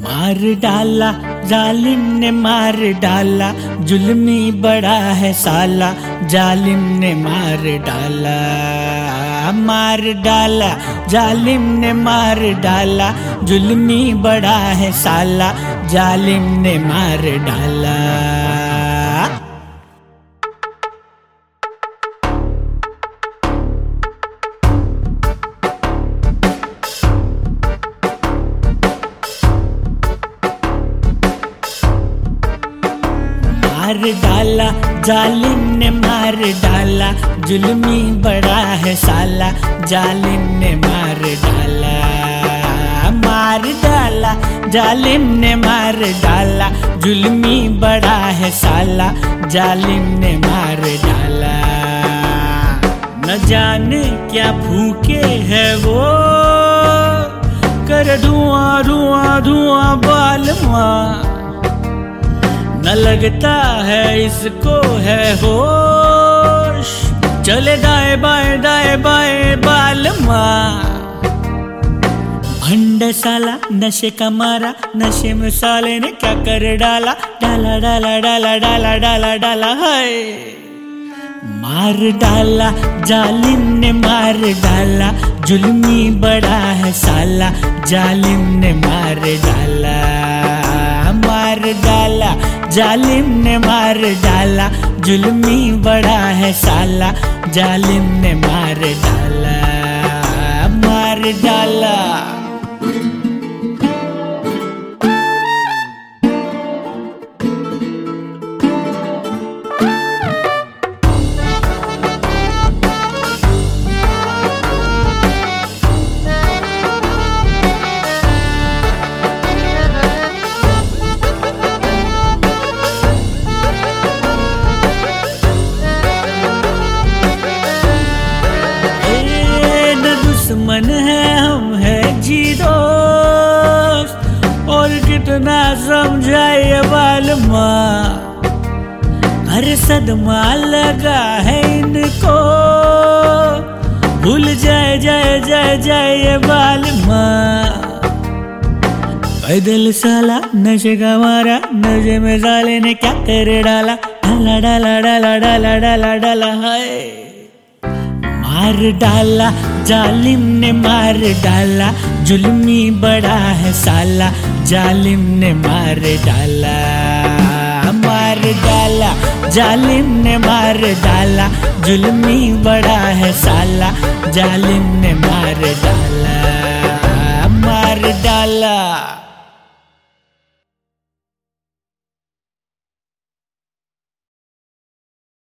मार डाला जालिम ने मार डाला, जुल्मी बड़ा है साला, जालिम ने मार डाला। मार डाला जालिम ने मार डाला, जुल्मी बड़ा है साला, जालिम ने मार डाला। मार डाला जालिम ने मार डाला, जुल्मी बड़ा है साला, जालिम ने मार डाला। मार डाला जालिम ने मार डाला, जुल्मी बड़ा है साला, जालिम ने मार डाला। न जाने क्या भूखे है वो, कर धुआं धुआं धुआं बालमा, न लगता है इसको है होश, चले दाएं बाएं बालमा। भंड साला नशे का मारा, नशे में साले ने क्या कर डाला, डाला डाला डाला डाला डाला डाला है। मार डाला जालिम ने मार डाला, जुल्मी बड़ा है साला, जालिम ने मार डाला। मार डाला जालिम ने मार डाला, जुल्मी बड़ा है साला, जालिम ने मार डाला। मार डाला दुश्मन है हम है जी दोस्त, और कितना समझाए बालमा, हर सदमा लगा है इनको, भूल जाए जाए जाए जाए ये बालमा। पैदल साला नशे का मारा, नशे में साले ने क्या कर डाला, डाला डाला डाला डाला डाला डाला है। मार डाला जालिम ने मार डाला, जुल्मी बड़ा है साला, जालिम ने मार डाला। मार डाला जालिम ने मार डाला, जुल्मी बड़ा है साला, जालिम ने मार